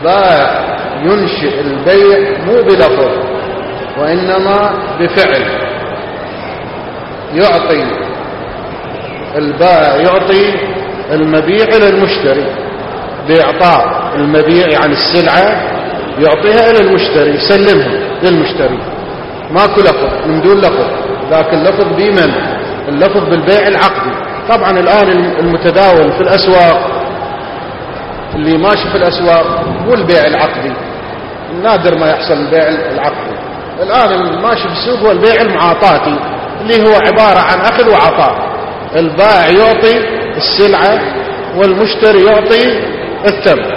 البائع ينشئ البيع مو بلفظ وإنما بفعل. يعطي البائع يعطي المبيع إلى المشتري بإعطاء المبيع عن السلعة، يعطيها إلى المشتري يسلمها للمشتري، ماكو لفظ من دون لفظ، لكن لفظ بمن؟ اللفظ بالبيع العقدي. طبعا الآن المتداول في الأسواق، اللي ماشي في الأسواق هو البيع العقدي، نادر ما يحصل البيع العقدي. الآن الماشي في السوق هو البيع المعاطاتي، اللي هو عبارة عن أخذ وعطاء. البائع يعطي السلعة والمشتري يعطي الثمن.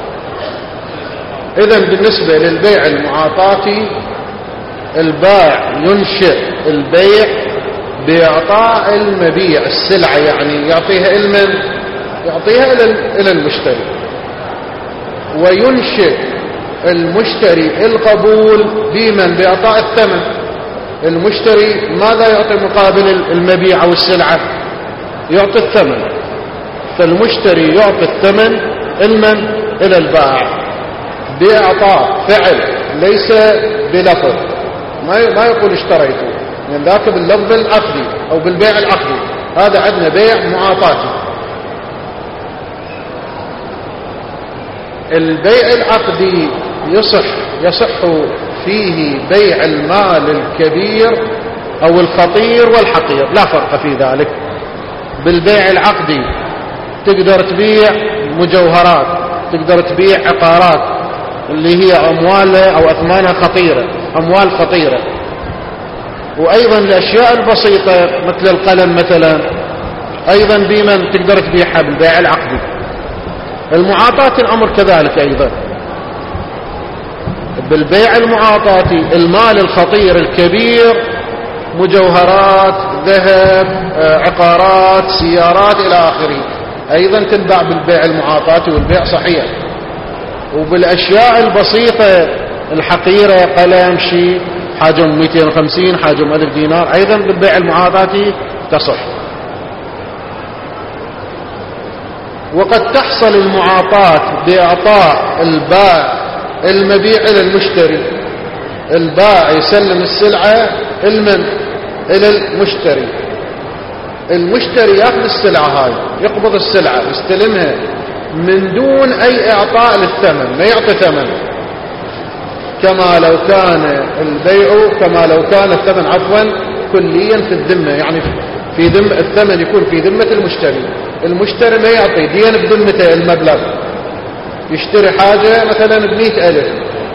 إذن بالنسبة للبيع المعاطاتي، البائع ينشئ البيع بإعطاء المبيع السلعة، يعني يعطيها المن؟ يعطيها إلى المشتري. وينشئ المشتري القبول بمن؟ بإعطاء الثمن. المشتري ماذا يعطي مقابل المبيع أو السلعة؟ يعطي الثمن. فالمشتري يعطي الثمن المن؟ إلى البائع بإعطاء فعل ليس بلفظ. ما يقول اشتريته، يعني ذاك باللفظ العقدي أو بالبيع العقدي. هذا عندنا بيع معاطاتي. البيع العقدي يصح فيه بيع المال الكبير أو الخطير والحقير، لا فرق في ذلك. بالبيع العقدي تقدر تبيع مجوهرات، تقدر تبيع عقارات اللي هي أموالها أو أثمانها خطيرة، أموال خطيرة. وأيضا الأشياء البسيطة مثل القلم مثلا أيضا بمن تقدر تبيعها؟ بالبيع العقدي. المعاطاة الأمر كذلك أيضا. بالبيع المعاطاتي المال الخطير الكبير، مجوهرات، ذهب، عقارات، سيارات إلى آخره، أيضا تنباع بالبيع المعاطاتي والبيع صحيح. وبالأشياء البسيطة الحقيرة، قلم شيء حجم 250 حجم 1000 دينار، أيضا بالبيع المعاطاتي تصح. وقد تحصل المعاطاة بإعطاء البائع المبيع إلى المشتري. البائع يسلم السلعة إلى المشتري. المشتري يأخذ السلعة هاي، يقبض السلعة، يستلمها من دون أي إعطاء للثمن، ما يعطي ثمن، كما لو كان الثمن كليا في الذمة، يعني في ذمة الثمن يكون في ذمة المشتري. المشتري ما يعطي دين بذمته المبلغ، يشتري حاجة مثلا ب100,000،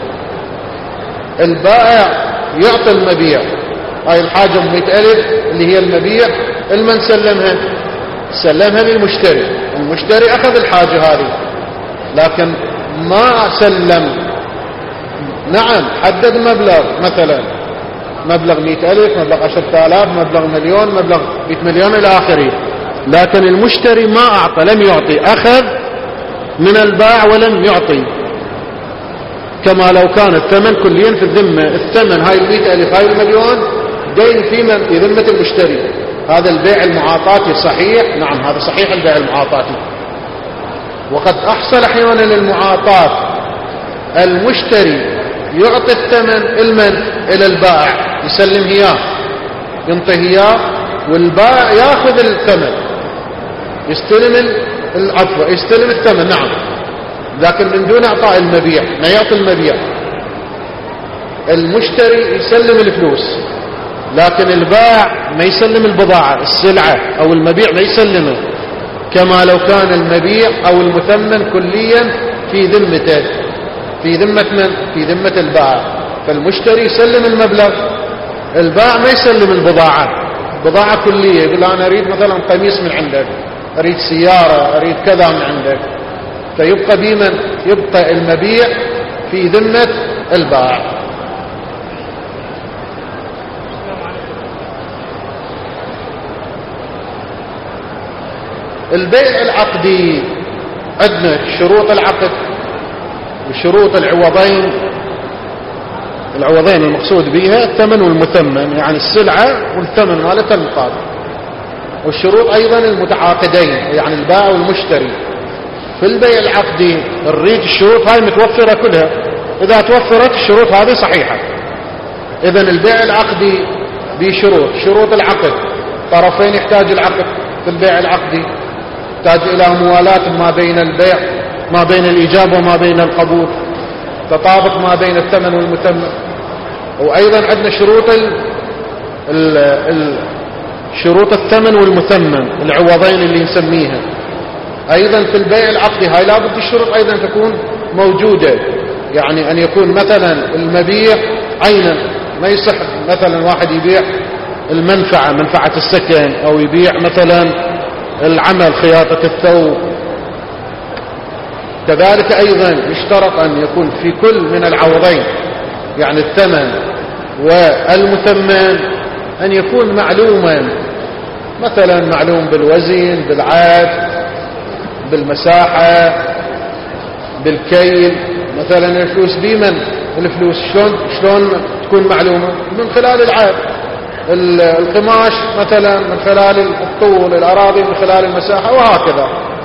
البائع يعطي المبيع هاي الحاجة ب100,000 اللي هي المبيع، المن سلمها للمشتري. المشتري أخذ الحاجة هذه لكن ما سلم. نعم حدد مبلغ، مثلا مبلغ 100,000، مبلغ 10,000، مبلغ مليون، مبلغ 100 مليون إلى آخره، لكن المشتري ما أعطى، لم يعطي، أخذ من البائع ولم يعطي، كما لو كان الثمن كليا في الذمة. الثمن هاي 100,000 هاي المليون دين في ذمة المشتري. هذا البيع المعاطاتي صحيح. نعم هذا صحيح البيع المعاطاتي. وقد أحصل أحيانا المعاطاة، المشتري يعطي الثمن إلى البائع، يسلم إياه، ينطيه إياه، والبائع يأخذ الثمن، يستلم الثمن. نعم لكن من دون إعطاء المبيع، ما يعطي المبيع. المشتري يسلم الفلوس لكن البائع ما يسلم البضاعة، السلعة أو المبيع ما يسلمه، كما لو كان المبيع أو المثمن كليا في ذمته، في ذمة من؟ في ذمة البائع. فالمشتري يسلم المبلغ، البائع ما يسلم بضاعة كلية، يقول أنا أريد مثلا قميص من عندك، أريد سيارة، أريد كذا من عندك، فيبقى بمن؟ يبقى المبيع في ذمة البائع. البيع العقدي عندنا شروط العقد وشروط العوضين المقصود بها الثمن والمثمن، يعني السلعة والثمن مالتها المقابل. والشروط أيضا المتعاقدين، يعني البائع والمشتري. في البيع العقدي نريد الشروط هاي متوفرة كلها. إذا توفرت الشروط هذه صحيحة. إذن البيع العقدي بشروط، شروط العقد، طرفين يحتاج العقد في البيع العقدي، يحتاج إلى موالاة ما بين البيع، ما بين الإيجاب وما بين القبول، تطابق ما بين الثمن والمثمن. وأيضا عندنا شروط الثمن والمثمن، العوضين اللي نسميها. أيضا في البيع العقدي هاي لابد الشروط أيضا تكون موجودة. يعني أن يكون مثلا المبيع عينا، ما يصح مثلا واحد يبيع المنفعة، منفعة السكن، أو يبيع مثلا العمل، خياطة الثوب. كذلك أيضا يشترط أن يكون في كل من العوضين، يعني الثمن والمثمن، أن يكون معلوما، مثلا معلوم بالوزن، بالعد، بالمساحة، بالكيل. مثلا الفلوس بيمن، الفلوس شلون تكون معلومة؟ من خلال العد. القماش مثلا من خلال الطول، الأراضي من خلال المساحة، وهكذا.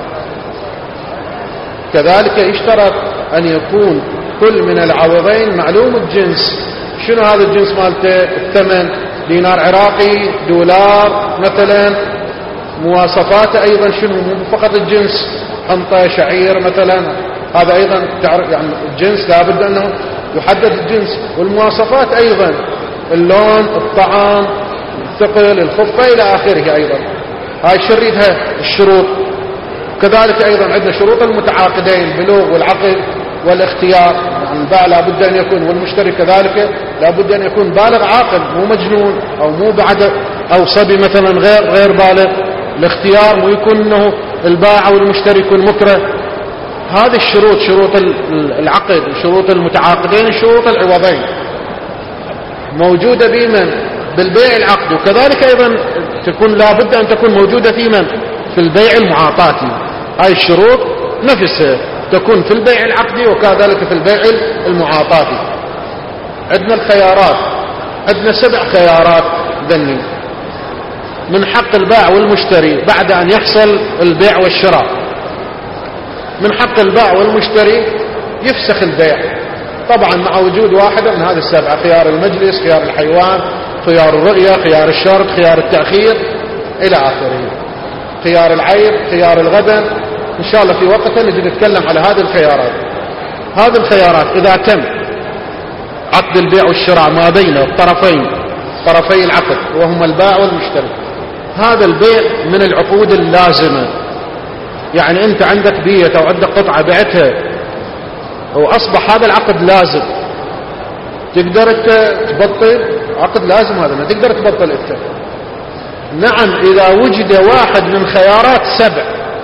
كذلك يشترط أن يكون كل من العوضين معلوم الجنس. شنو هذا الجنس مالته؟ الثمن، دينار عراقي، دولار مثلا. مواصفاته أيضا شنو؟ مو فقط الجنس، حنطة، شعير مثلا. هذا أيضا تعرف يعني الجنس لابد أنه يحدد الجنس. والمواصفات أيضا اللون، الطعام، الثقل، الخفة إلى آخره. أيضا هاي شريتها الشروط. كذلك أيضا عندنا شروط المتعاقدين، البلوغ والعقل والاختيار. يعني البائع لابد أن يكون، والمشتري كذلك لابد أن يكون بالغ عاقل، مو مجنون أو مو بعد أو صبي مثلا غير بالغ. الاختيار مو يكون أنه البائع والمشتري يكون مكره. هذه الشروط، شروط العقد، شروط المتعاقدين، شروط العوضين موجودة بمن؟ بالبيع العقد. وكذلك أيضا تكون لابد أن تكون موجودة في من؟ في البيع المعاطاتي. هاي الشروط نفسها تكون في البيع العقدي وكذلك في البيع المعاطاتي. عندنا الخيارات، عندنا 7 خيارات ذني من حق البائع والمشتري بعد أن يحصل البيع والشراء. من حق البائع والمشتري يفسخ البيع، طبعا مع وجود واحدة من هذه ال7: خيار المجلس، خيار الحيوان، خيار الرؤية، خيار الشرط، خيار التأخير إلى آخره، خيار العيب، خيار الغبن. إن شاء الله في وقتها نجي نتكلم على هذه الخيارات. هذه الخيارات إذا تم عقد البيع والشراء ما بين الطرفين، طرفي العقد وهم البائع والمشتري، هذا البيع من العقود اللازمة. يعني أنت عندك بيت أو عندك قطعة بعتها وأصبح هذا العقد لازم، تقدر تبطل عقد لازم هذا، ما تقدر تبطل أنت. نعم إذا وجد واحد من خيارات 7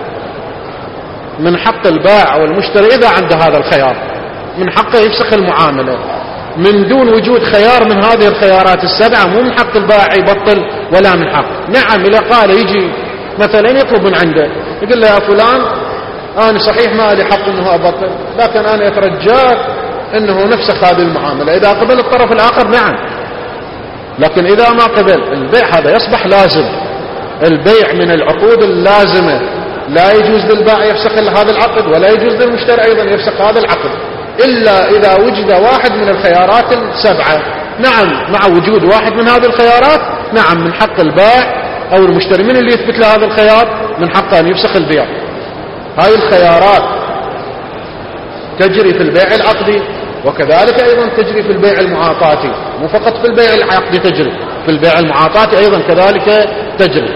من حق البائع والمشتري، إذا عنده هذا الخيار من حقه يفسخ المعاملة. من دون وجود خيار من هذه الخيارات ال7 مو من حق البائع يبطل ولا من حق. نعم إذا قال يجي مثلا يطلب من عنده يقول له: يا فلان أنا صحيح ما لي حق أنه أبطل، لكن أنا أترجاك أنه نفسخ هذه المعاملة. إذا قبل الطرف الآخر نعم، لكن إذا ما قبل البيع هذا يصبح لازم. البيع من العقود اللازمة، لا يجوز للبائع يفسخ هذا العقد، ولا يجوز للمشتري أيضا يفسخ هذا العقد إلا إذا وجد واحد من الخيارات ال7. نعم مع وجود واحد من هذه الخيارات نعم من حق البائع أو المشتري، من اللي يثبت له هذا الخيار من حقه أن يفسخ البيع. هاي الخيارات تجري في البيع العقدي، وكذلك أيضا تجري في البيع المعاطاتي. مو فقط في البيع العقدي تجري، في البيع المعاطاتي أيضا كذلك تجري.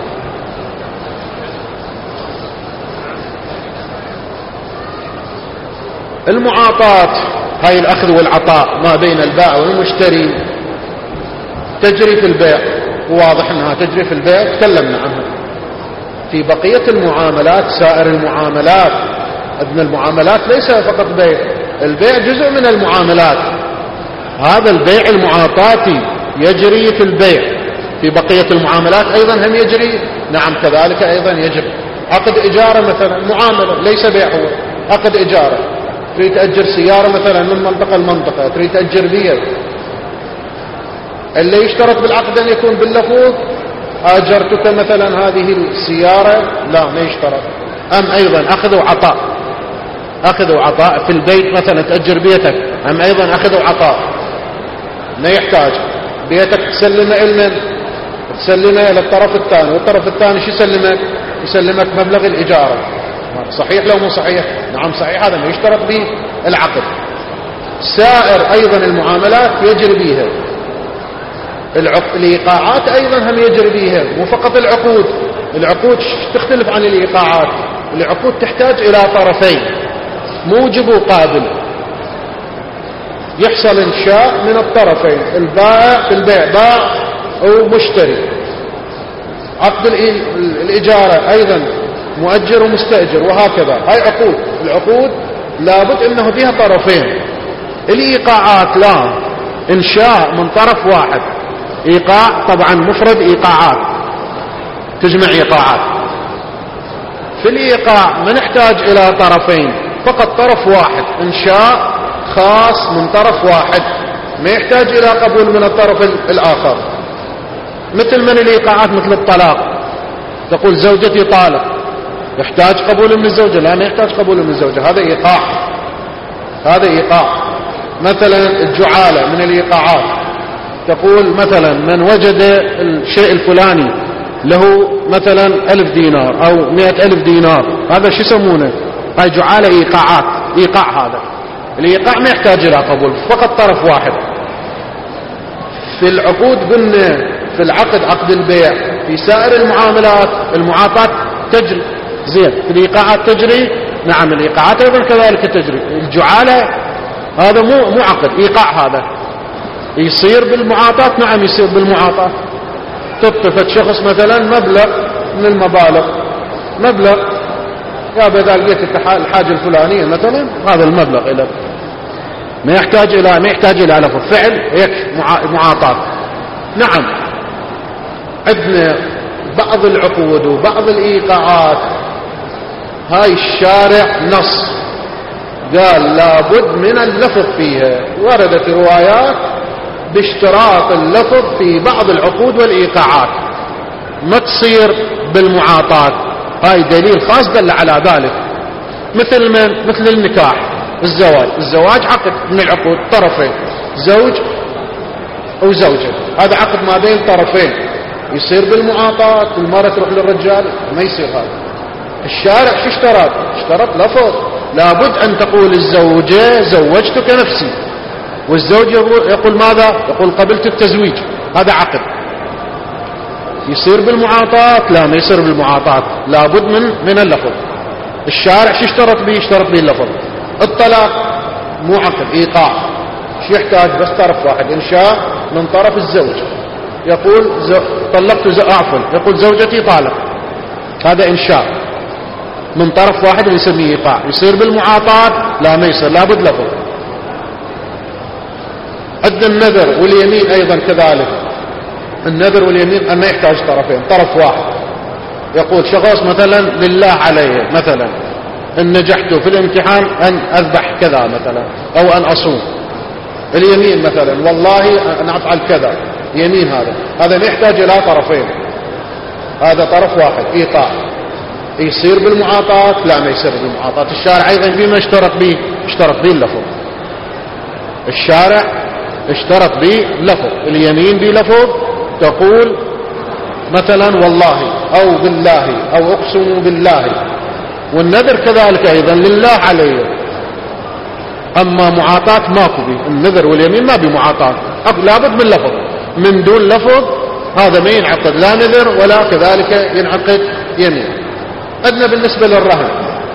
المعاطاة هاي الأخذ والعطاء ما بين البائع والمشتري تجري في البيع، وواضح أنها تجري في البيع تكلمنا عنها. في بقية المعاملات، سائر المعاملات، عندنا المعاملات ليس فقط بيع، البيع جزء من المعاملات. هذا البيع المعاطاتي يجري في البيع. في بقية المعاملات أيضا هم يجري، نعم كذلك أيضا يجري. عقد إجارة مثلا معاملة ليس بيع، هو عقد إجارة. تريد تأجر سيارة مثلا من منطقة لمنطقة، تريد تأجر بيت، اللي يشترط بالعقد أن يكون باللفظ: أجرتك مثلا هذه السيارة، لا ما يشترط. أم أيضا أخذ وعطاء؟ أخذ وعطاء في البيت مثلا تأجر بيتك، أم أيضا أخذ وعطاء؟ ما يحتاج بيتك تسلمه إلمن؟ تسلمه إلى الطرف الثاني، والطرف الثاني شو يسلمك؟ يسلمك مبلغ الإجارة. صحيح لو مو صحيح؟ نعم صحيح، هذا ما يشترط به العقد. سائر أيضا المعاملات يجري بيها، الإيقاعات أيضا هم يجري بيها، مو فقط العقود. العقود تختلف عن الإيقاعات. العقود تحتاج إلى طرفين موجب وقابل، يحصل إنشاء من الطرفين، البائع في البيع باع أو مشتري. عقد الإجارة أيضا مؤجر ومستأجر، وهكذا. هاي عقود. العقود لابد أنه فيها طرفين. الإيقاعات لا، إنشاء من طرف واحد. إيقاع طبعا مفرد إيقاعات، تجمع إيقاعات. في الإيقاع ما نحتاج إلى طرفين، فقط طرف واحد، إنشاء خاص من طرف واحد، ما يحتاج إلى قبول من الطرف الآخر. مثل من الإيقاعات مثل الطلاق، تقول زوجتي طالق، يحتاج قبول من الزوجة؟ لا، ما يحتاج قبول من الزوجة، هذا إيقاع. هذا إيقاع. مثلا الجعالة من الإيقاعات، تقول مثلا من وجد الشيء الفلاني له مثلا 1000 دينار أو 100,000 دينار، هذا شو يسمونه؟ هاي جعالة إيقاعات. إيقاع هذا. الإيقاع ما يحتاج إلى قبول، فقط طرف واحد. في العقود قلنا في العقد، عقد البيع، في سائر المعاملات المعاطاة تجري. زين، في الإيقاعات تجري. نعم، الإيقاعات أيضا كذلك تجري. الجعالة هذا مو عقد، إيقاع. هذا يصير بالمعاطاة. نعم يصير بالمعاطاة. تطفت شخص مثلا مبلغ من المبالغ، مبلغ يا بدال بيت الحاجة الفلانية مثلا، هذا المبلغ إلى ما يحتاج إلى لفظ، فعل هيك معاطاة. نعم، عندنا بعض العقود وبعض الإيقاعات هاي الشارع نص قال لابد من اللفظ فيها. وردت روايات باشتراط اللفظ في بعض العقود والإيقاعات، ما تصير بالمعاطاة. هاي دليل خاص دل على ذلك. مثل النكاح، الزواج عقد من العقود، طرفين، زوج أو زوجة، هذا عقد ما بين طرفين، يصير بالمعاطاة. المرأة تروح للرجال، ما يصير هذا. الشارع شو اشترط؟ اشترط لفظ. لابد أن تقول الزوجة زوجتك نفسي، والزوج يقول ماذا؟ يقول قبلت التزويج. هذا عقد. يصير بالمعاطاة؟ لا، ما يصير بالمعاطاة، لابد من اللفظ. الشارع شو اشترط به؟ اشترط به اللفظ. الطلاق مو عقد، إيقاع. شو يحتاج؟ بس طرف واحد، إنشاء من طرف الزوج، يقول طلقت عفوا، يقول زوجتي طالق، هذا إنشاء من طرف واحد ويسميه إيقاع. يصير بالمعاطاة؟ لا، ما يصير، لابد لفظ. عند النذر واليمين أيضا كذلك. النذر واليمين ما يحتاج طرفين، طرف واحد. يقول شخص مثلا لله علي مثلا إن نجحت في الامتحان أن أذبح كذا مثلا، أو أن أصوم. اليمين مثلا والله أن أفعل كذا، يمين. هذا ما يحتاج إلى طرفين، هذا طرف واحد، إيقاع. يصير بالمعاطاة؟ لا، ما يصير بالمعاطاة. الشارع أيضا فيما اشترط به اللفظ. الشارع اشترط به لفظ. اليمين بلفظ، تقول مثلا والله أو بالله أو أقسم بالله. والنذر كذلك أيضا لله علي. أما معاطاة ماكو به، النذر واليمين ما بمعاطاة، لابد من لفظ. من دون لفظ هذا ما ينعقد لا نذر ولا كذلك ينعقد يمين. أدنى بالنسبة للرهن،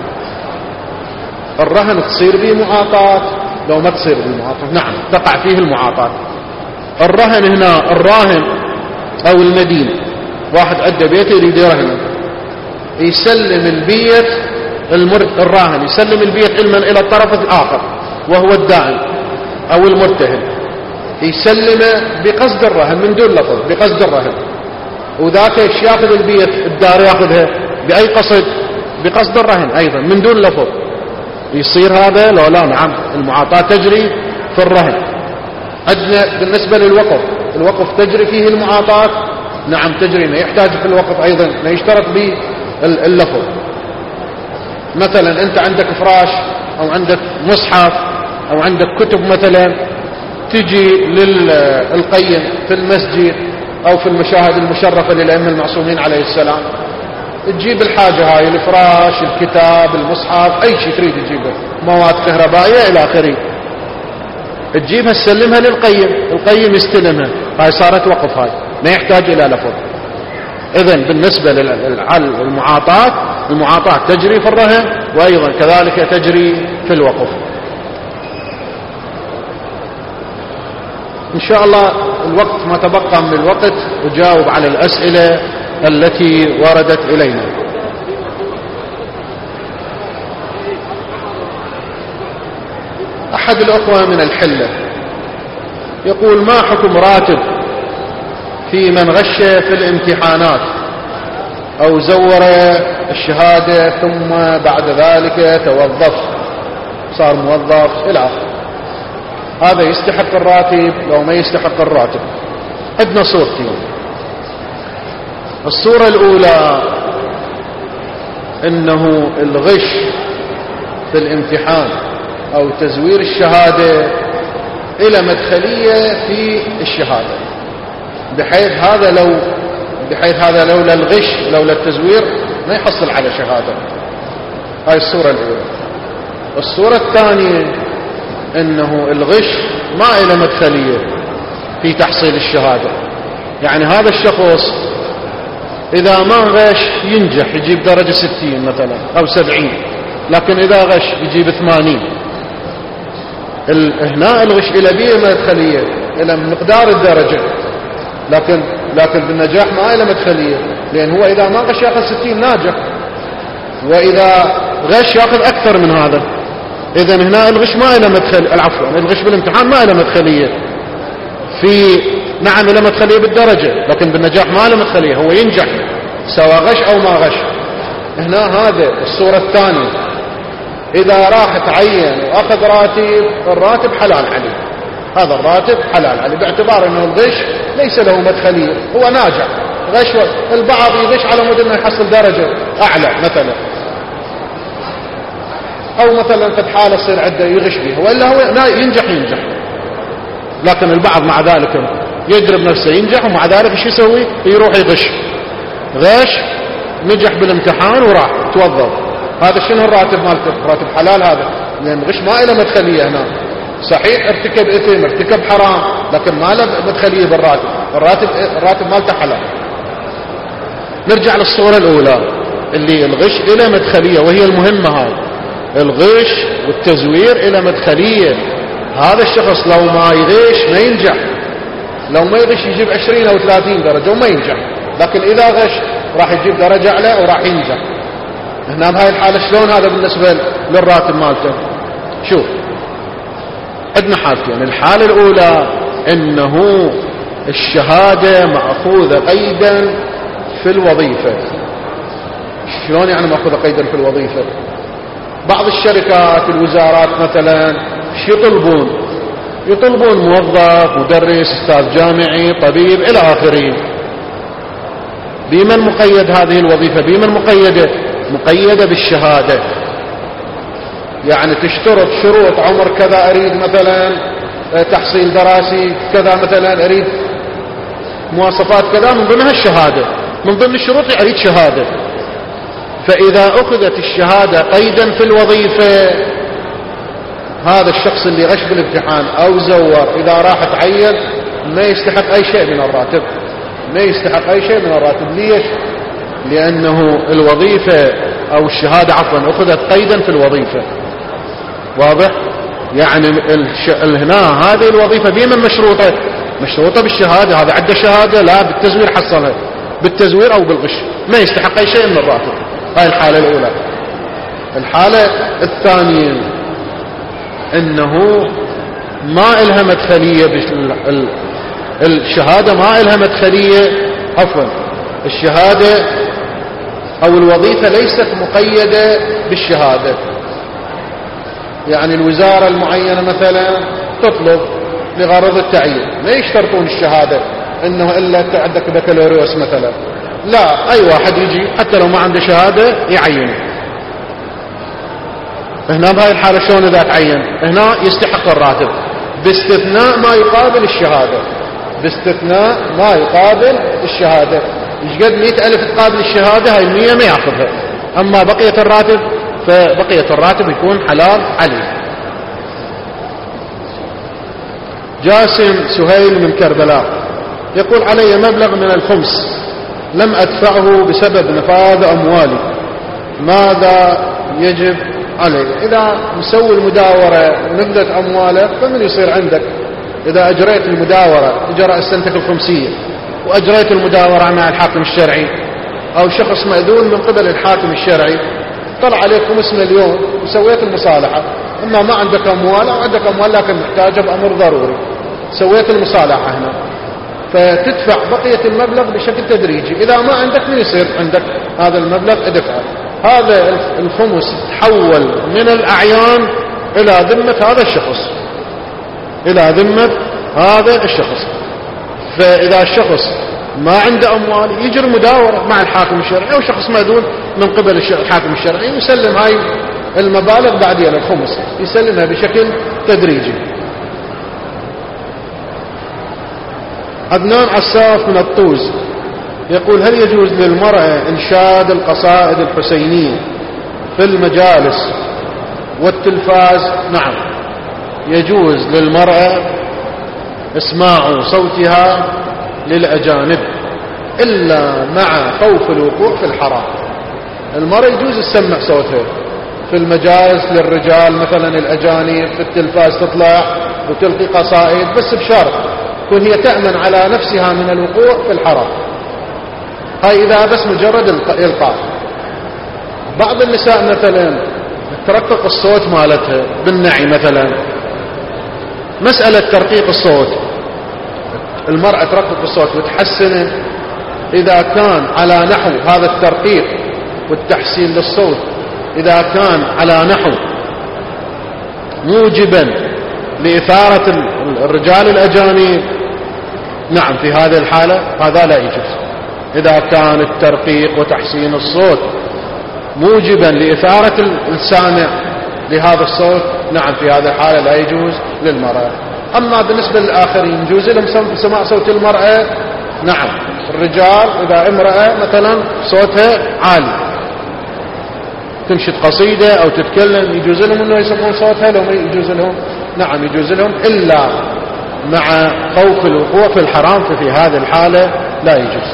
الرهن تصير به معاطاة لو ما تصير به معاطاة. نعم، تقع فيه المعاطاة. الرهن هنا، الراهن أو المدين، واحد عنده بيت يريد يرهنه، يسلم البيت، الراهن يسلم البيت علما إلى الطرف الآخر وهو الدائن أو المرتهن، يسلمه بقصد الرهن من دون لفظ، بقصد الرهن. وذاك ياخذ البيت، الدار ياخذها بأي قصد؟ بقصد الرهن أيضا من دون لفظ. يصير هذا لو لا؟ نعم، المعاطاة تجري في الرهن. عندنا بالنسبة للوقف، الوقف تجري فيه المعاطاة. نعم تجري، ما يحتاج في الوقف أيضا، ما يشترط به اللفظ. مثلا أنت عندك فراش أو عندك مصحف أو عندك كتب مثلا، تجي للقيم في المسجد أو في المشاهد المشرفة للأئمة المعصومين عليه السلام، تجيب الحاجة هاي، الفراش، الكتاب، المصحف، أي شيء تريد تجيبه، مواد كهربائية إلى آخره، تجيبها تسلمها للقيم، القيم يستلمها، هاي صارت وقف، هاي ما يحتاج إلى لفظ. إذن بالنسبة المعاطاة تجري في الرهن، وأيضا كذلك تجري في الوقف. إن شاء الله الوقت ما تبقى من الوقت أجاوب على الأسئلة التي وردت إلينا. أحد الأخوة من الحلة يقول: ما حكم راتب في من غش في الامتحانات أو زور الشهادة ثم بعد ذلك توظف، صار موظف إلى آخره؟ هذا يستحق الراتب لو ما يستحق الراتب؟ عندنا صورتين. الصورة الأولى إنه الغش في الامتحان أو تزوير الشهادة إلى مدخلية في الشهادة، بحيث هذا لولا الغش لولا التزوير ما يحصل على شهادة. هاي الصورة الأولى. الصورة الثانية إنه الغش ما إلى مدخلية في تحصيل الشهادة، يعني هذا الشخص إذا ما غش ينجح يجيب درجة 60 مثلا أو 70، لكن إذا غش يجيب 80. هنا الغش إلى بيئة مدخلية إلى مقدار الدرجة، لكن بالنجاح ما إلى مدخلية، لأن هو إذا ما غش يأخذ 60 ناجح، وإذا غش يأخذ أكثر من هذا. إذن هنا الغش ما إلى الغش بالامتحان ما إلى مدخلية نعم إلى مدخلية بالدرجة، لكن بالنجاح ما إلى مدخلية، هو ينجح سواء غش أو ما غش. هنا هذا الصورة الثانية، إذا راح تعين وأخذ الراتب حلال عليه، هذا الراتب حلال عليه باعتبار أنه الغش ليس له مدخلية، هو ناجح. غش البعض يغش على مود أنه يحصل درجة أعلى مثلا، أو مثلا في حالة يصير عنده يغش بها، وإلا هو ينجح. لكن البعض مع ذلك يضرب نفسه ينجح، ومع ذلك ايش يسوي؟ يروح يغش. غش نجح بالامتحان وراح توظف، هذا شنو الراتب مالته؟ راتب حلال هذا، لأن الغش ما له مدخلية هنا. صحيح ارتكب إثم، ارتكب حرام، لكن ما له مدخلية بالراتب. الراتب مالته حلال. نرجع للصورة الأولى اللي الغش له مدخلية، وهي المهمة. هاي الغش والتزوير إلى مدخلية. هذا الشخص لو ما يغش ما ينجح، لو ما يغش يجيب 20 أو 30 درجة وما ينجح، لكن إذا غش راح يجيب درجة أعلى وراح ينجح. هنا بهاي الحالة شلون هذا بالنسبة للراتب مالته؟ شوف، عندنا حالتين. الحالة الأولى إنه الشهادة مأخوذة قيدا في الوظيفة. شلون يعني مأخوذة قيدا في الوظيفة؟ بعض الشركات الوزارات مثلا يطلبون موظف، مدرس، أستاذ جامعي، طبيب إلى آخره. بمن مقيد هذه الوظيفة؟ بمن مقيدة بالشهادة. يعني تشترط شروط عمر كذا، أريد مثلا تحصيل دراسي كذا، مثلا أريد مواصفات كذا، من ضمنها الشهادة، من ضمن الشروط أريد شهادة. فإذا أخذت الشهادة قيدا في الوظيفة، هذا الشخص اللي غش بالامتحان أو زور إذا راح تعين ما يستحق أي شيء من الراتب، ما يستحق أي شيء من الراتب. ليش؟ لأنه الوظيفة أو الشهادة عفوا أخذت قيدا في الوظيفة. واضح؟ يعني هنا هذه الوظيفة بمن مشروطة بالشهادة. هذا عنده شهادة، لا بالتزوير حصلها، بالتزوير أو بالغش ما يستحق أي شيء من الراتب. هاي الحالة الأولى. الحالة الثانية إنه ما إلها مدخلية الشهادة، ما إلها مدخلية، عفوا الشهادة أو الوظيفة ليست مقيدة بالشهادة. يعني الوزارة المعينة مثلا تطلب لغرض التعيين، ما يشترطون الشهادة إنه إلا أنت عندك بكالوريوس مثلا، لا، أي واحد يجي حتى لو ما عنده شهادة يعينه. هنا بهاي الحالة شلون إذا تعين؟ هنا يستحق الراتب باستثناء ما يقابل الشهادة، باستثناء ما يقابل الشهادة. إيش قد 100,000 تقابل الشهادة، هاي 100 ما يأخذها. أما بقية الراتب فبقية الراتب يكون حلال عليه. جاسم سهيل من كربلاء يقول علي مبلغ من الخمس لم أدفعه بسبب نفاذ أموالي، ماذا يجب علي؟ إذا نسوي المداورة ونفذت أمواله فمن يصير عندك؟ إذا أجريت المداورة إجراء سنتك الخمسية وأجريت المداورة مع الحاكم الشرعي أو شخص مأذون من قبل الحاكم الشرعي، طلع عليك 5 مليون وسويت المصالحة، إما ما عندك أموال أو عندك أموال لكن محتاجة بأمر ضروري، سويت المصالحة هنا فتدفع بقية المبلغ بشكل تدريجي. إذا ما عندك من يصير عندك هذا المبلغ ادفعه. هذا الخمس تحول من الأعيان إلى ذمة هذا الشخص، إلى ذمة هذا الشخص. فإذا الشخص ما عنده أموال يجري مداورة مع الحاكم الشرعي أو شخص مأذون من قبل الحاكم الشرعي يسلم هاي المبالغ بعدين الخمس يسلمها بشكل تدريجي. عدنان عساف من الطوز يقول هل يجوز للمرأة إنشاد القصائد الحسينية في المجالس والتلفاز؟ نعم، يجوز للمرأة اسماع صوتها للأجانب إلا مع خوف الوقوع في الحرام. المرأة يجوز تسمع صوتها في المجالس للرجال مثلا الأجانب، في التلفاز تطلع وتلقي قصائد، بس بشرط تكون هي تأمن على نفسها من الوقوع في الحرام. هاي إذا بس مجرد إلقاء. بعض النساء مثلا ترقق الصوت مالتها بالنعي مثلا، مسألة ترقيق الصوت، المرأة ترقق الصوت وتحسنه إذا كان على نحو هذا الترقيق والتحسين للصوت، إذا كان على نحو موجبا لإثارة الرجال الأجانب، نعم في هذه الحالة هذا لا يجوز. إذا كان الترقيق وتحسين الصوت موجبا لإثارة السامع لهذا الصوت، نعم في هذه الحالة لا يجوز للمرأة. أما بالنسبة للآخرين يجوز لهم سماع صوت المرأة، نعم. الرجال إذا امرأة مثلا صوتها عالي تنشد قصيدة أو تتكلم يجوز لهم أنه يسمعون صوتها، لو ما يجوز لهم؟ نعم يجوز لهم، إلا مع خوف الوقوع في الحرام، ففي هذه الحالة لا يجوز.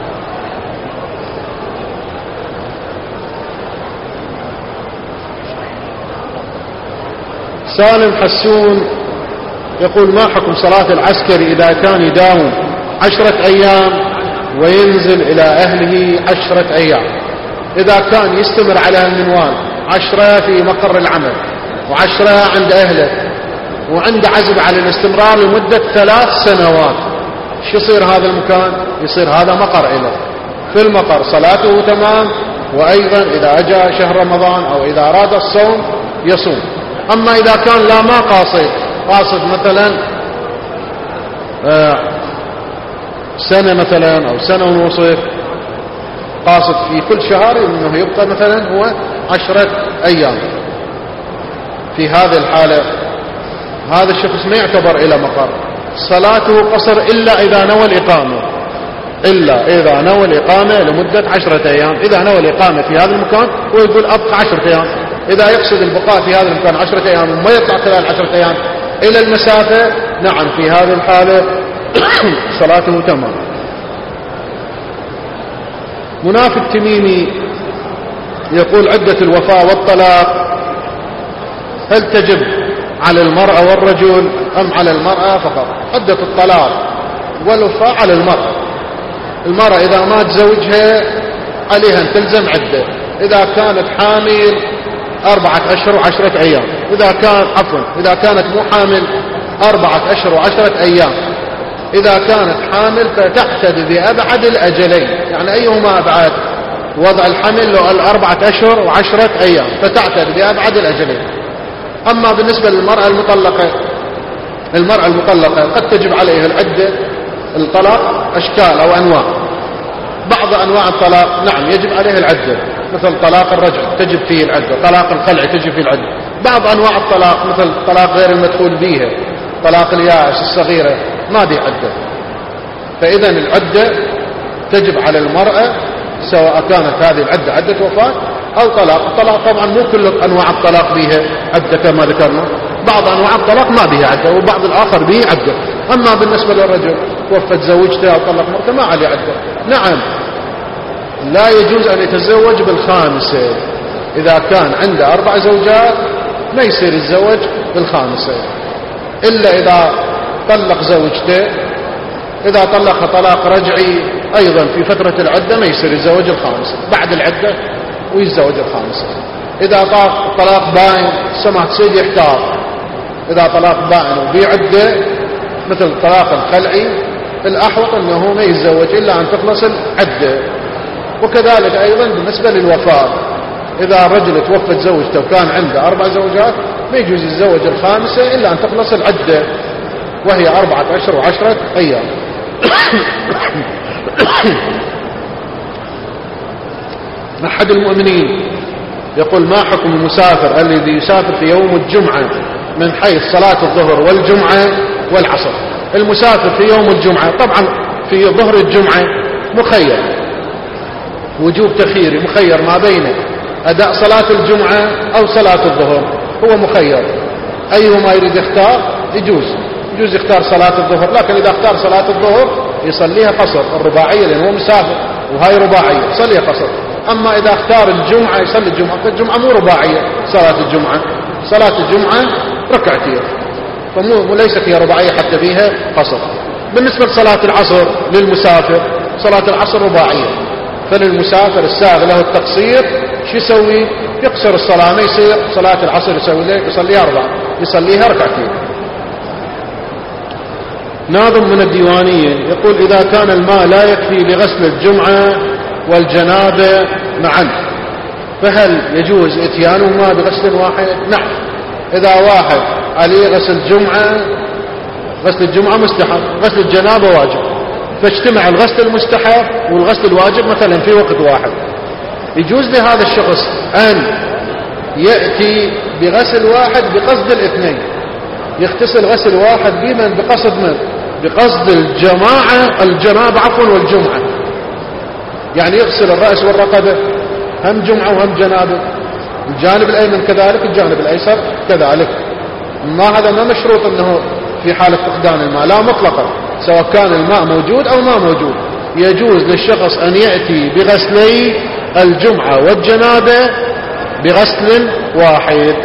سالم حسون يقول ما حكم صلاة العسكري إذا كان يداوم 10 أيام وينزل إلى أهله 10 أيام؟ إذا كان يستمر على المنوال 10 في مقر العمل و10 عند أهله وعنده عزم على الاستمرار لمدة 3 سنوات، شو يصير هذا المكان؟ يصير هذا مقر إله، في المقر صلاته تمام، وأيضا إذا أجى شهر رمضان أو إذا أراد الصوم يصوم. أما إذا كان لا ما قاصد مثلا سنة مثلا أو سنة ونصف، قاصد في كل شهر أنه يبقى مثلا هو 10 أيام، في هذه الحالة هذا الشخص ما يعتبر إلى مقر، صلاته قصر إلا إذا نوى الإقامة، إلا إذا نوى الإقامة لمدة 10 أيام. إذا نوى الإقامة في هذا المكان ويقول أبقى 10 أيام، إذا يقصد البقاء في هذا المكان 10 أيام وما يطلع خلال 10 أيام إلى المسافة، نعم في هذه الحالة صلاته تمام. مناف التميمي يقول عدة الوفاة والطلاق هل تجب على المرأة والرجل أم على المرأة فقط؟ عدة الطلاق والوفاة على المرأة. المرأة إذا مات زوجها عليها أن تلزم عدة، إذا كانت حامل 4 أشهر و10 أيام، إذا كانت مو حامل 4 أشهر و10 أيام، إذا كانت حامل فتعتد بأبعد الأجلين، يعني أيهما أبعد؟ وضع الحمل له 4 أشهر و10 أيام فتعتد بأبعد الأجلين. أما بالنسبة للمرأة المطلقة قد تجب عليها العدة. الطلاق أشكال أو أنواع، بعض أنواع الطلاق نعم يجب عليها العدة، مثل طلاق الرجع تجب فيه العدة، طلاق الخلع تجب فيه العدة، بعض أنواع الطلاق مثل طلاق غير المدخول بها، طلاق اليائس الصغيرة، ما بي عدة. فإذا العدة تجب على المرأة سواء كانت هذه العدة عدة وفاة أو طلاق. الطلاق طبعا مو كل أنواع الطلاق بها عدة كما ذكرنا، بعض أنواع الطلاق ما بها عدة وبعض الآخر به عدة. أما بالنسبة للرجل توفت زوجته أو طلق مرته ما عليه عدة. نعم لا يجوز أن يتزوج بالخامسة، إذا كان عنده 4 زوجات ما يصير يتزوج بالخامسة إلا إذا طلق زوجته. إذا طلقها طلاق رجعي أيضا في فترة العدة ما يصير يتزوج الخامسة، بعد العدة ويتزوج الخامسة. إذا طلاق بائن سمحت سيد يحتار، إذا طلاق بائن وبعدة مثل طلاق الخلعي الأحوط أنه ما يتزوج إلا أن تخلص العدة. وكذلك أيضا بالنسبة للوفاة، إذا رجل توفت زوجته وكان عنده 4 زوجات ما يجوز يتزوج الخامسة إلا أن تخلص العدة وهي 4 أشهر و10 أيام. أحد المؤمنين يقول ما حكم المسافر الذي يسافر في يوم الجمعة من حيث صلاة الظهر والجمعة والعصر؟ المسافر في يوم الجمعة طبعا في ظهر الجمعة مخير، وجوب تخييري مخير ما بين أداء صلاة الجمعة أو صلاة الظهر، هو مخير أيهما يريد يختار يجوز يختار صلاة الظهر. لكن إذا اختار صلاة الظهر يصليها قصر الرباعية لأنه مسافر وهاي رباعية يصليها قصر. أما إذا اختار الجمعة يصلي الجمعة، فالجمعة مو رباعية، صلاة الجمعة ركعتين ليست هي رباعية حتى فيها قصر. بالنسبة لصلاة العصر للمسافر صلاة العصر رباعية، فللمسافر الساغ له التقصير شو يسوي؟ يقصر الصلاة، ما يصير صلاة العصر يصليها 4 يصليها ركعتين. ناظم من الديوانية يقول إذا كان الماء لا يكفي لغسل الجمعة والجنابة معا فهل يجوز اتيانهما بغسل واحد؟ نعم، إذا واحد عليه غسل الجمعة مستحب، غسل الجنابة واجب، فاجتمع الغسل المستحب والغسل الواجب مثلا في وقت واحد، يجوز لهذا الشخص أن يأتي بغسل واحد بقصد الاثنين، يغتسل غسل واحد بمن بقصد من؟ بقصد الجنابة والجمعة، يعني يغسل الرأس والرقبة هم جمعة وهم جنابة، الجانب الأيمن كذلك الجانب الأيسر كذلك. ما هذا ما مشروط أنه في حالة فقدان الماء، لا مطلقا، سواء كان الماء موجود أو ما موجود يجوز للشخص أن يأتي بغسلي الجمعة والجنابة بغسل واحد.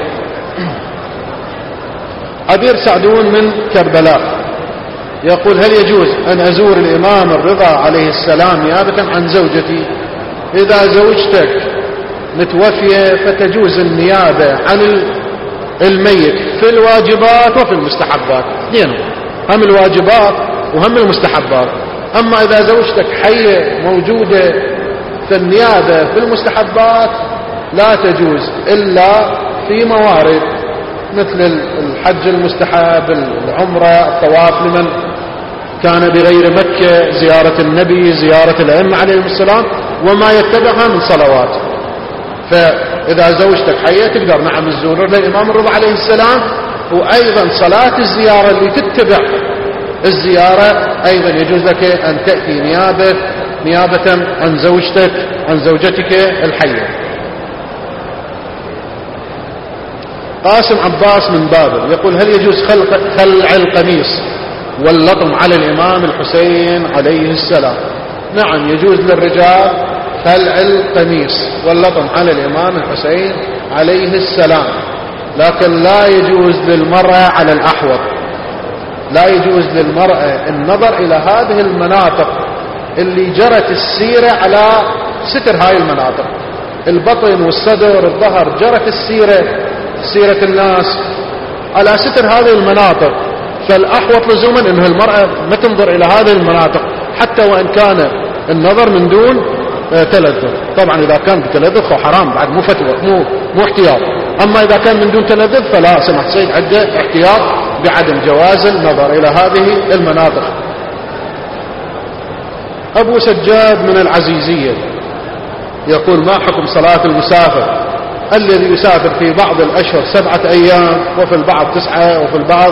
عبير سعدون من كربلاء يقول هل يجوز أن أزور الإمام الرضا عليه السلام نيابة عن زوجتي؟ إذا زوجتك متوفية فتجوز النيابة عن الميت في الواجبات وفي المستحبات، هم الواجبات وهم المستحبات. أما إذا زوجتك حية موجودة فالنيابة في المستحبات لا تجوز إلا في موارد مثل الحج المستحب، العمرة، الطواف لمن كان بغير مكة، زيارة النبي، زيارة الأئمة عليهم السلام وما يتبعها من صلوات. فإذا زوجتك حية تقدر نعم تزور الإمام الرضا عليه السلام، وأيضا صلاة الزيارة اللي تتبع الزيارة أيضا يجوز لك أن تأتي نيابة عن زوجتك الحية. قاسم عباس من بابل يقول هل يجوز خلع القميص واللطم على الإمام الحسين عليه السلام؟ نعم، يجوز للرجال خلع القميص واللطم على الإمام الحسين عليه السلام، لكن لا يجوز للمرأة على الأحوط، لا يجوز للمرأة النظر إلى هذه المناطق اللي جرت السيرة على ستر هاي المناطق، البطن والصدر الظهر، جرت سيرة الناس على ستر هذه المناطق، فالأحوط لزوما أنه المرأة ما تنظر إلى هذه المناطق حتى وإن كان النظر من دون تلذذ. طبعا إذا كان بتلذذ فهو حرام بعد، مو فتوى، مو احتياط. أما إذا كان من دون تلذذ فلا، سمحت سيد عنده احتياط بعدم جواز النظر إلى هذه المناطق. أبو سجاد من العزيزية يقول ما حكم صلاة المسافر الذي يسافر في بعض الأشهر 7 أيام وفي البعض 9 وفي البعض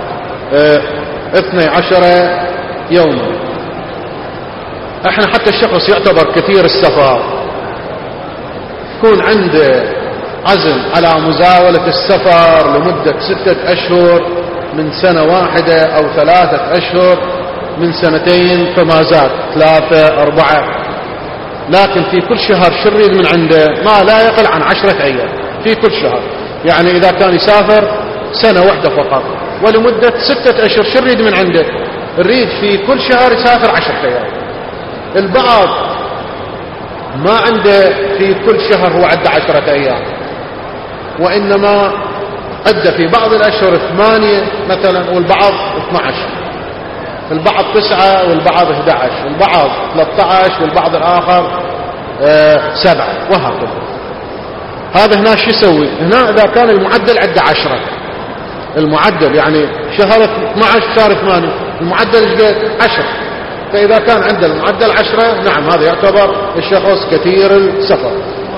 12 يوما. احنا حتى الشخص يعتبر كثير السفر، يكون عنده عزم على مزاولة السفر لمدة 6 أشهر من سنة واحدة أو 3 أشهر من 2 فما زاد 3 4، لكن في كل شهر شو يريد من عنده؟ ما لا يقل عن 10 أيام في كل شهر. يعني إذا كان يسافر سنة واحدة فقط ولمدة 6 أشهر شو يريد من عنده؟ يريد في كل شهر يسافر 10 أيام. البعض ما عنده في كل شهر هو عنده 10 أيام، وإنما عنده في بعض الأشهر 8 مثلا والبعض 12، البعض 9 والبعض 11، البعض 13 والبعض الآخر 7 وهكذا. هذا هنا شو يسوي؟ هنا إذا كان المعدل عنده 10، المعدل يعني شهر 12 شهر 8 المعدل ايش قد؟ 10. فإذا كان عنده المعدل 10 نعم هذا يعتبر الشخص كثير السفر.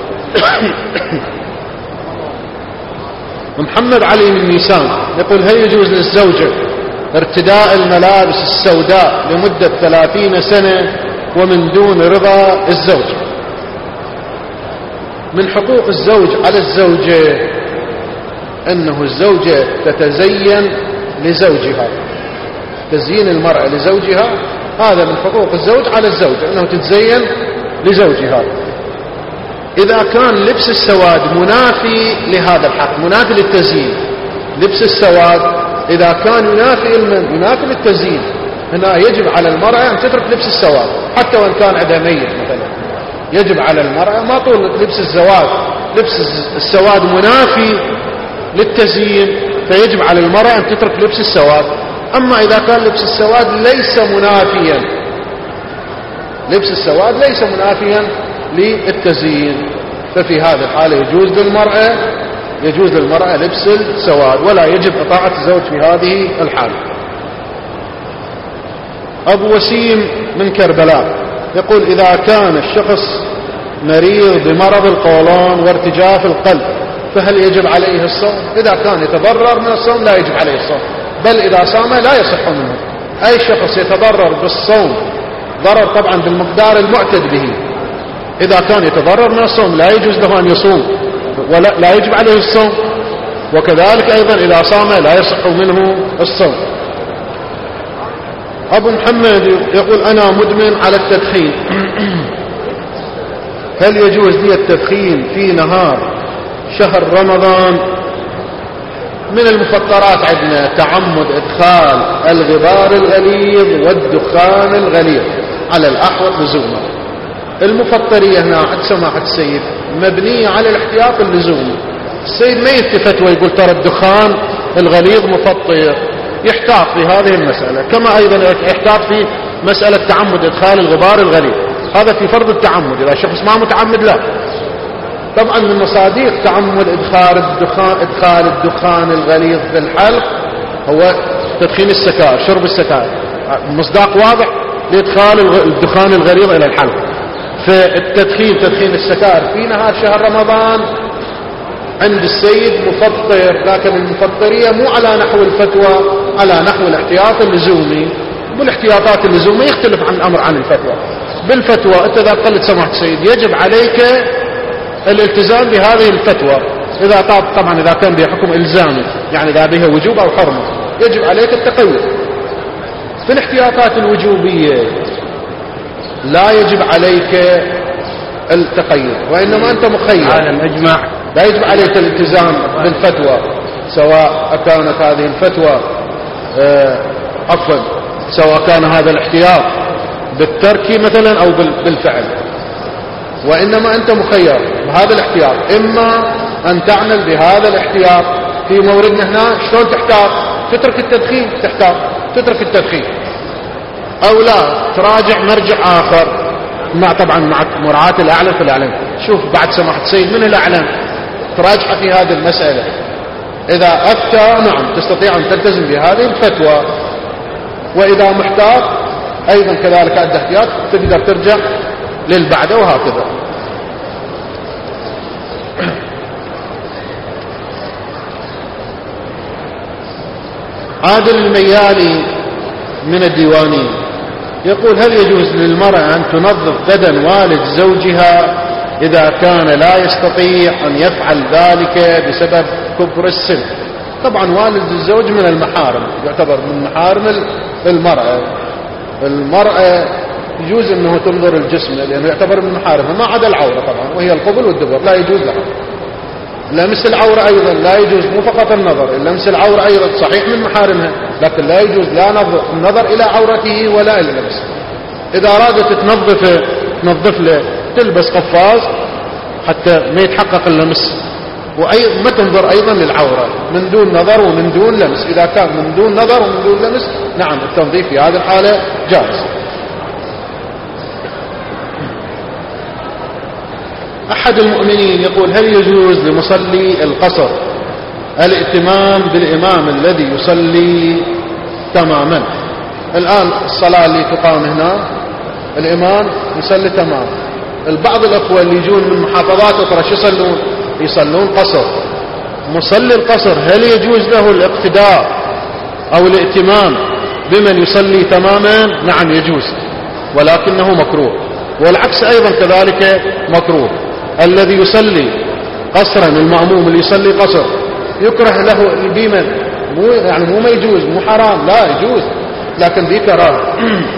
محمد علي من نيسان يقول: هل يجوز للزوجة ارتداء الملابس السوداء لمدة 30 سنة ومن دون رضا الزوج؟ من حقوق الزوج على الزوجة أنه الزوجة تتزين لزوجها، تزيين المرأة لزوجها هذا من حقوق الزوج على الزوجة، أنه تتزين لزوجها. إذا كان لبس السواد منافي لهذا الحق، منافي للتزيين، لبس السواد إذا كان ينافي للتزيين، هنا يجب على المرأة أن تترك لبس السواد حتى وإن كان عندها ميت مثلا. يجب على المرأة ما طول لبس الزواج، لبس السواد منافي للتزيين فيجب على المرأة أن تترك لبس السواد. أما إذا كان لبس السواد ليس منافيا، لبس السواد ليس منافيا للتزيين، ففي هذه الحالة يجوز للمرأة لبس السواد ولا يجب إطاعة الزوج في هذه الحالة. أبو وسيم من كربلاء يقول: إذا كان الشخص مريض بمرض القولون وارتجاف القلب فهل يجب عليه الصوم؟ إذا كان يتضرر من الصوم لا يجب عليه الصوم، بل إذا صام لا يصح منه. أي شخص يتضرر بالصوم ضرر طبعا بالمقدار المعتد به، إذا كان يتضرر من الصوم لا يجوز له أن يصوم ولا لا يجب عليه الصوم، وكذلك أيضا إذا صام لا يصح منه الصوم. أبو محمد يقول: أنا مدمن على التدخين، هل يجوز لي التدخين في نهار شهر رمضان؟ من المفطرات عندنا تعمد إدخال الغبار الغليظ والدخان الغليظ على الأحوط لزومه. المفطرية هنا عند سماحة السيد مبنية على الاحتياط اللزومي. السيد ما يلتفت ويقول ترى الدخان الغليظ مفطر، يحتاط في هذه المسألة، كما أيضا يحتاط في مسألة تعمد إدخال الغبار الغليظ، هذا في فرض التعمد. إذا شخص ما متعمد لا. طبعا من مصادق تعمد إدخال الدخان الغليظ في الحلق هو تدخين السكائر، شرب السكائر، مصداق واضح لإدخال الدخان الغليظ إلى الحلق. فالتدخين تدخين السكائر في نهار شهر رمضان عند السيد مفطر، لكن المفطرية مو على نحو الفتوى، على نحو الاحتياط اللزومي. والاحتياطات اللزومية يختلف عن الأمر عن الفتوى. بالفتوى أنت إذا قلت سماحة السيد يجب عليك الالتزام بهذه الفتوى، إذا طبعا إذا كان بها حكم إلزامي، يعني إذا بها وجوب أو حرمة يجب عليك التقيد. في الاحتياطات الوجوبية لا يجب عليك التقيد، وإنما أنت مخير. عالم أجمع لا يجب عليك الالتزام بالفتوى، سواء كانت هذه الفتوى سواء كان هذا الاحتياط بالترك مثلا أو بالفعل، وإنما أنت مخير بهذا الاحتياط. إما أن تعمل بهذا الاحتياط في موردنا هنا. شلون تحتاط؟ تترك التدخين، تترك التدخين، أو لا تراجع مرجع آخر طبعا مع مراعاة الأعلم في الأعلم. شوف بعد سماحة السيد من الأعلم تراجع في هذه المسألة، إذا أفتى نعم تستطيع أن تلتزم بهذه الفتوى، وإذا محتاط أيضا كذلك عند احتياط تقدر ترجع للبعد وهكذا. عادل الميالي من الديواني يقول: هل يجوز للمرأة أن تنظف بدن والد زوجها إذا كان لا يستطيع أن يفعل ذلك بسبب كبر السن؟ طبعا والد الزوج من المحارم، يعتبر من محارم المرأة يجوز أنه تنظر الجسم لأنه يعتبر من محارمها، ما عدا العورة طبعا وهي القبل والدبر لا يجوز لها. لمس العورة أيضا لا يجوز، مو فقط النظر، لمس العورة أيضا صحيح من محارمها لكن لا يجوز لا النظر إلى عورته ولا إلى اللمس. إذا أرادت تنظف له تلبس قفاز حتى ما يتحقق اللمس، وما تنظر أيضا للعورة من دون نظر ومن دون لمس. إذا كان من دون نظر ومن دون لمس نعم التنظيف في هذه الحالة جائز. أحد المؤمنين يقول: هل يجوز لمصلي القصر الائتمام بالإمام الذي يصلي تماما؟ الآن الصلاة اللي تقام هنا الإمام يصلي تمام، البعض الأخوة اللي يجون من محافظات أخرى شو يصلون قصر. مصلي القصر هل يجوز له الاقتداء أو الائتمام بمن يصلي تماما؟ نعم يجوز، ولكنه مكروه، والعكس أيضا كذلك مكروه. الذي يصلي قصرا المأموم اللي يصلي قصر يكره له البيمن، مو ما يجوز، مو حرام، لا يجوز لكن ذي كراهه.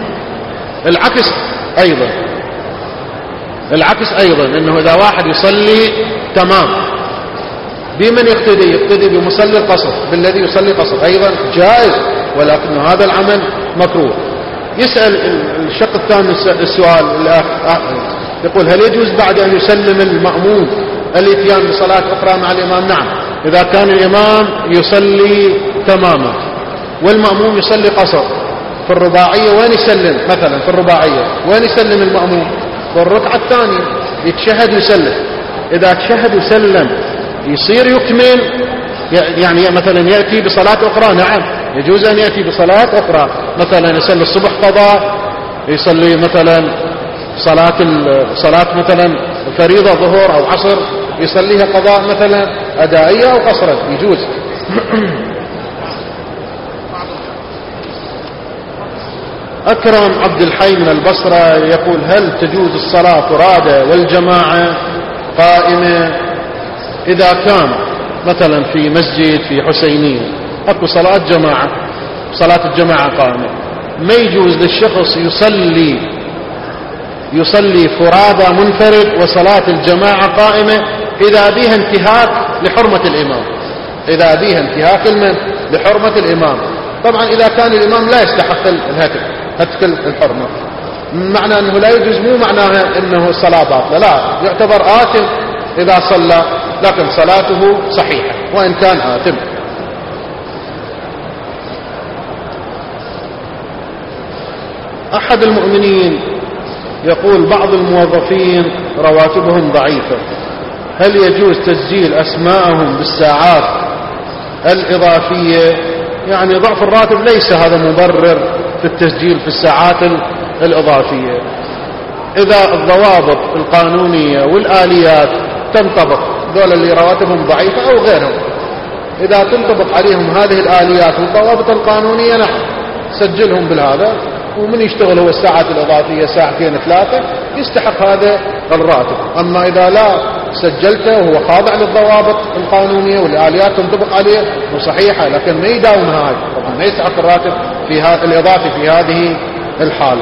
العكس أيضا أنه إذا واحد يصلي تمام بمن يقتدي بمصلي القصر بالذي يصلي قصر أيضا جائز، ولكن هذا العمل مكروه. يسأل الشق الثاني السؤال يقول: هل يجوز بعد أن يسلم المأموم الاتيان بصلاة أخرى مع الإمام؟ نعم، إذا كان الإمام يصلي تماما والمأموم يصلي قصر في الرباعية، وين يسلم؟ مثلا في الرباعية وين يسلم المأموم؟ في الركعة الثانية يتشهد ويسلم. إذا تشهد وسلم يصير يكمل، يعني مثلا يأتي بصلاة أخرى. نعم يجوز أن يأتي بصلاة أخرى، مثلا يصلي الصبح قضاء، يصلي مثلا صلاة مثلا فريضة ظهر أو عصر يصليها قضاء مثلا أدائية أو قصرا، يجوز. أكرم عبد الحي من البصرة يقول: هل تجوز الصلاة فرادى والجماعة قائمة؟ إذا كان مثلا في مسجد في حسينية أكو صلاة الجماعة قائمة، ما يجوز للشخص يصلي فرادى منفرد وصلاة الجماعة قائمة إذا بها انتهاك لحرمة الإمام، إذا بها انتهاك لحرمة الإمام. طبعا إذا كان الإمام لا يستحق هتك الحرمة، معنى أنه لا يجوز مو معناها أنه الصلاة باطلة، لا، يعتبر آثم إذا صلى، لكن صلاته صحيحة وإن كان آثم. أحد المؤمنين يقول: بعض الموظفين رواتبهم ضعيفة، هل يجوز تسجيل أسماءهم بالساعات الإضافية؟ يعني ضعف الراتب ليس هذا مبرر في التسجيل في الساعات الإضافية. إذا الضوابط القانونية والآليات تنطبق، دول اللي رواتبهم ضعيفة أو غيرهم، إذا تنطبق عليهم هذه الآليات والضوابط القانونية نعم سجلهم بالهذا، ومن يشتغل هو الساعات الإضافية ساعتين 3 يستحق هذا الراتب. أما إذا لا سجلته وهو خاضع للضوابط القانونية والآليات تنطبق عليه وصحيحة لكن ما يداوم هذا، طبعا ما يستحق الراتب الإضافي في هذه الحالة.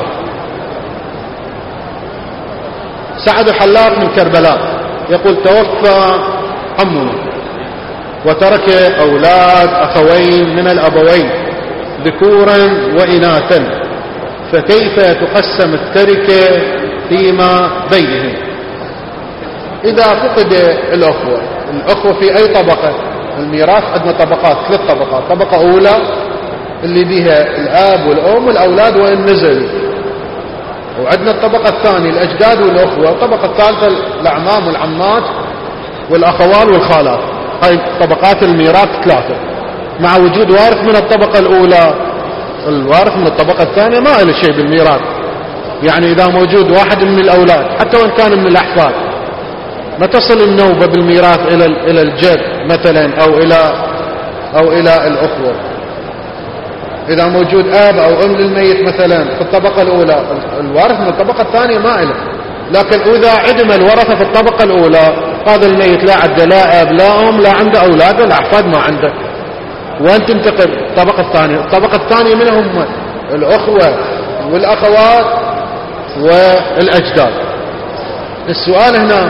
سعد الحلاق من كربلاء يقول: توفى عمنا وترك أولاد أخوين من الأبوين ذكورا وإناثا، فكيف تقسم التركة فيما بينهم؟ إذا فقد الأخوة في أي طبقة؟ الميراث عندنا طبقات، 3 طبقات: طبقة أولى اللي بها الآب والأم والأولاد وإن نزلوا، وعندنا الطبقة الثانية الأجداد والأخوة، والطبقة الثالثة الأعمام والعمات والأخوال والخالات. هاي طبقات الميراث 3. مع وجود وارث من الطبقة الأولى، الوارث من الطبقة الثانية ما له شيء بالميراث، يعني إذا موجود واحد من الأولاد حتى وإن كان من الأحفاد ما تصل النوبة بالميراث إلى الجد مثلا أو إلى الأخوة. إذا موجود أب أو أم للميت مثلا في الطبقة الأولى، الوارث من الطبقة الثانية ما له. لكن إذا عدم الورثة في الطبقة الأولى، هذا الميت لا عنده لا أب لا أم، لا عنده أولاد ولا أحفاد، ما عنده، وأن تنتقل الطبقة الثانية. الطبقة الثانية من هم؟ الأخوة والأخوات والأجداد. السؤال هنا،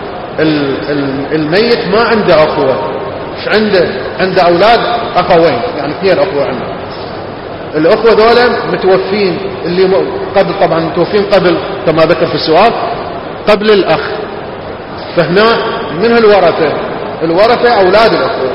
الميت ما عنده أخوة، ايش عنده؟ عنده أولاد أخوين، يعني 2 أخوة عنده. الأخوة دولة متوفين، اللي قبل طبعا متوفين قبل كما ذكر في السؤال قبل الأخ. فهنا من الورثة؟ الورثة أولاد الأخوة،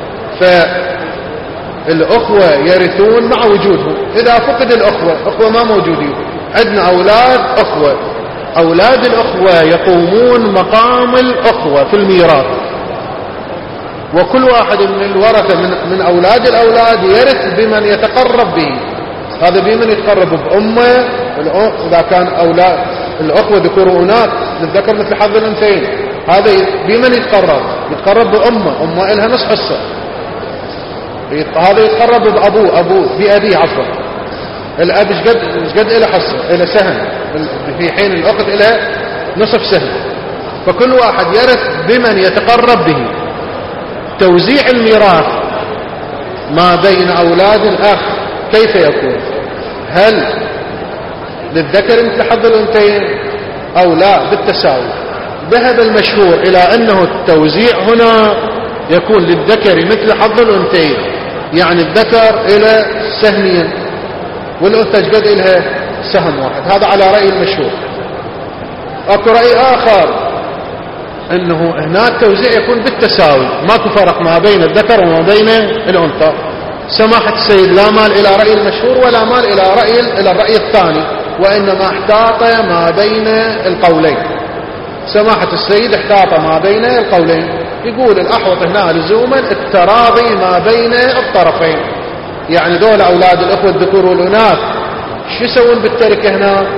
فالأخوة يرثون مع وجودهم. إذا فقد الأخوة، أخوة ما موجودين، عندنا أولاد أخوة، أولاد الأخوة يقومون مقام الأخوة في الميراث، وكل واحد من الورثة من أولاد الأولاد يرث بمن يتقرب به. هذا بمن يتقرب بأمه، إذا كان أولاد الأخوة ذكور وأناث للذكر مثل حظ الأنثيين، هذا بمن يتقرب بأمه، أمه إلها نصف حصة. هذا يتقرب بأبوه بأبيه عفوا. الأب ايش قد إله حصة، إله سهم، في حين الأخت إله نصف سهم. فكل واحد يرث بمن يتقرب به. توزيع الميراث ما بين أولاد الأخ كيف يكون؟ هل للذكر مثل حظ الأنثيين أو لا بالتساوي؟ ذهب المشهور إلى أنه التوزيع هنا يكون للذكر مثل حظ الأنثيين، يعني الذكر إلى سهمين والأنثى قد إلها سهم واحد. هذا على رأي المشهور. أكو رأي آخر أنه هناك توزيع يكون بالتساوي، ماكو فرق ما بين الذكر وما بين الأنثى. سماحة السيد لا مال إلى رأي المشهور ولا مال إلى الرأي الثاني، وإنما احتاط ما بين القولين. سماحة السيد احتاط ما بين القولين، يقول الأحوط هنا لزوما التراضي ما بين الطرفين. يعني دول أولاد الأخوة الذكور والأناث شو يسوون بالتركة هنا؟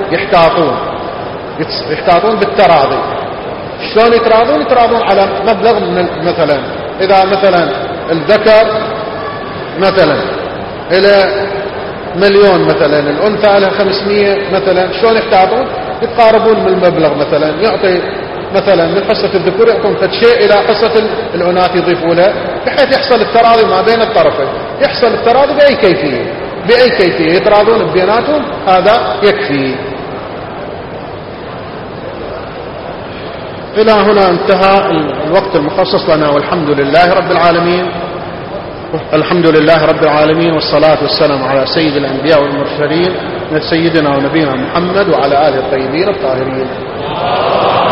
يحتاطون بالتراضي. شلون يتراضون؟ يتراضون على مبلغ مثلا إذا مثلا الذكر مثلا إلى 1,000,000 مثلا، الأنثى إلى 500 مثلا، شلون يحتاطون؟ يتقاربون من المبلغ، مثلا يعطي مثلا من حصة الذكور يعطون فد شيء إلى حصة الأناث يضيفوا لها، بحيث يحصل التراضي ما بين الطرفين. يحصل التراضي بأي كيفية يتراضون بيناتهم، هذا يكفي. إلى هنا انتهى الوقت المخصص لنا، والحمد لله رب العالمين. الحمد لله رب العالمين، والصلاة والسلام على سيد الأنبياء والمرسلين، سيدنا ونبينا محمد وعلى آله الطيبين الطاهرين.